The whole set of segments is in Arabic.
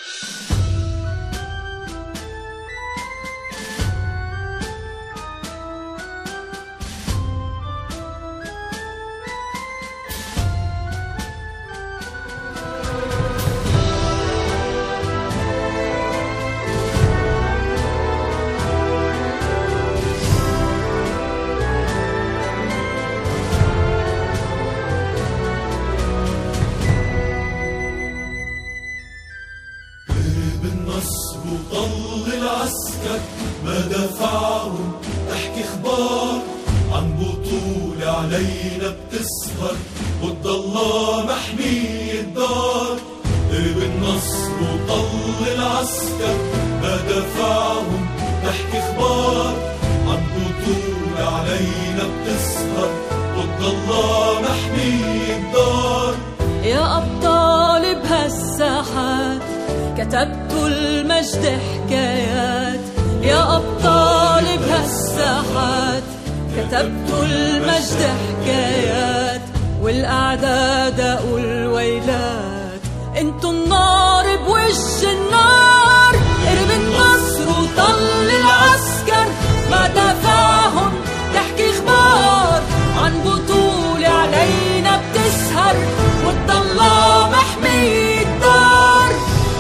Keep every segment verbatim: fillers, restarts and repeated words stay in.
وطل العسكر ما دفعهم تحكي اخبار عن بطولة علينا بتسهر وتضلها محمية الدار. قرب النصر وطل العسكر ما دفعهم تحكي اخبار عن بطولة علينا بتسهر وتضلها محمية الدار. يا أبطال بهالساحات كتبتوا المجد حكايات، يا أبطال بهالساحات كتبتوا المجد حكايات، والأعداء داقوا الويلات انتوا النار بوش النار. قرب النصر وطل العسكر ما دافعهم تحكي اخبار عن بطولة علينا بتسهر وتضلها محمية الدار.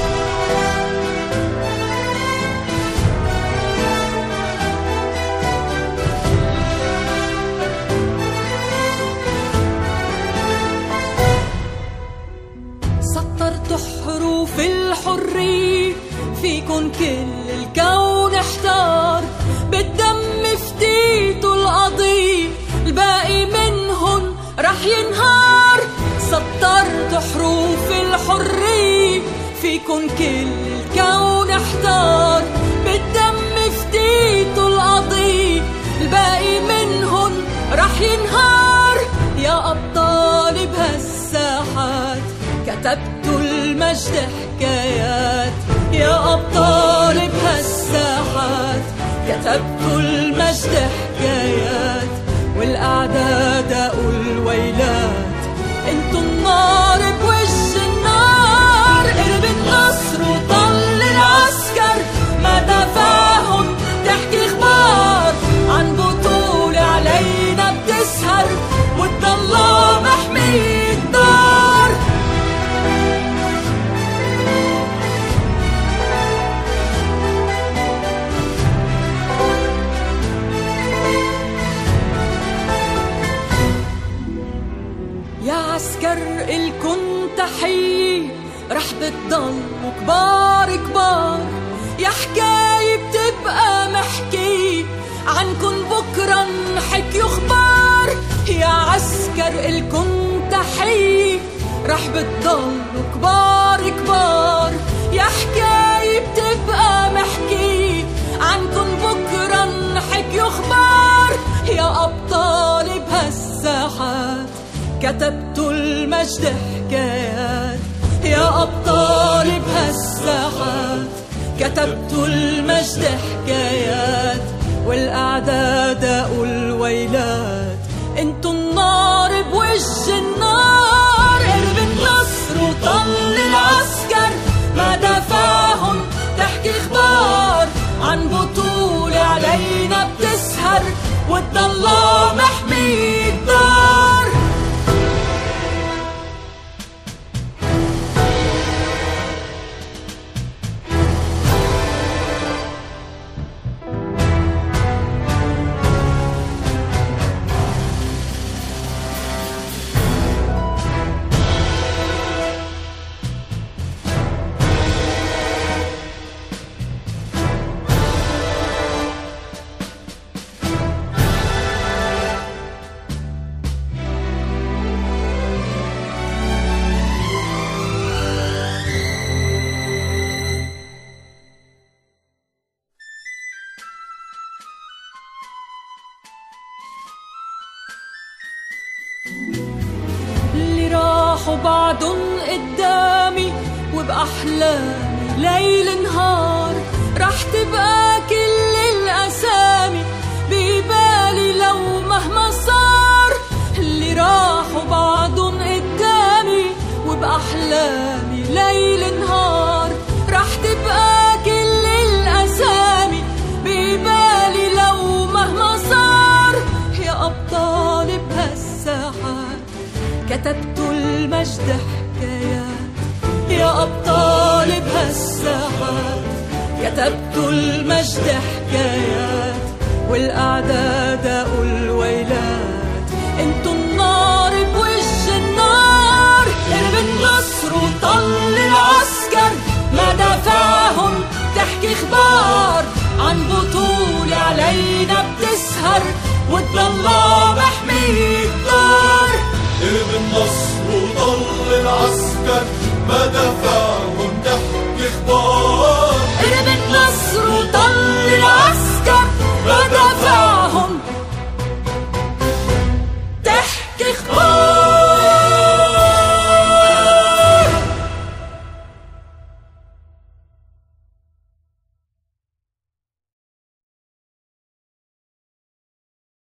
سطرتوا حروف الحرية فيكن كل الكون احتار، بالدم فتيتوا القضية الباقي منهن رح ينهار. سطرتوا حروف الحرية فيكن كل الكون احتار، بالدم فتيتوا القضية الباقي منهن رح ينهار. يا أبطال بهالساحات كتبتوا المجد حكايات، يا أبطال بهالساحات كتبتوا المجد حكايات، والأعداء داقوا الويلات انتوا النار بوش النار. قرب النصر وطل العسكر ما دافعهم تحكي اخبار عن بطولة علينا بتسهر وتضلها محمية الدار. يا عسكر الكن تحية رح بتضلوا كبار كبار، يا حكاية بتبقى محكي عنكن بكرة نحكي اخبار. يا عسكر الكن تحية رح بتضلوا كبار كبار، يا حكاية بتبقى محكي عنكن بكرة نحكي اخبار. يا أبطال بهالساحات كتبتوا المجد حكايات، يا أبطال بهالساحات كتبتوا المجد حكايات، والأعداء داقوا الويلات انتوا النار بوش النار. قرب النصر وطل العسكر ما دافعهم تحكي اخبار عن بطولة علينا بتسهر وتضلها محمية الدار. اللي راحوا بعدن قدامي وبأحلامي ليل نهار، رح تبقى كل الأسامي ببالي لو مهما صار. اللي راحوا بعدن قدامي وبأحلامي ليل نهار، رح المجد حكايات. يا أبطال بهالساحات كتبتوا المجد حكايات، والأعداء داقوا الويلات. انتوا النار بوش النار، قرب النصر وطل العسكر، ما دافعهم تحكي اخبار عن بطولة علينا بتسهر، وتضل محمي الدار. قرب النصر وطل العسكر، ما دافعهم